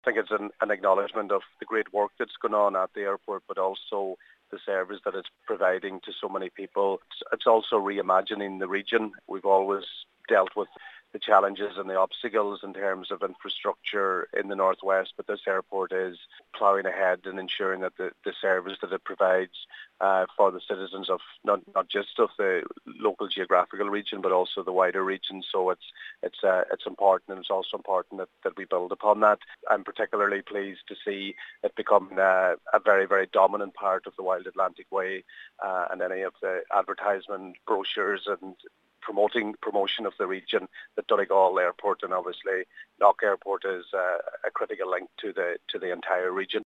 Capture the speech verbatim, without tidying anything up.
I think it's an, an acknowledgement of the great work that's going on at the airport, but also the service that it's providing to so many people. It's, it's also reimagining the region. We've always dealt with the challenges and the obstacles in terms of infrastructure in the northwest, but this airport is ploughing ahead and ensuring that the, the service that it provides uh, for the citizens of not, not just of the local geographical region, but also the wider region. So it's it's uh, it's important, and it's also important that, that we build upon that. I'm particularly pleased to see it become uh, a very, very dominant part of the Wild Atlantic Way uh, and any of the advertisement brochures and promoting promotion of the region, that Donegal Airport and obviously Knock Airport is uh, a critical link to the to the entire region.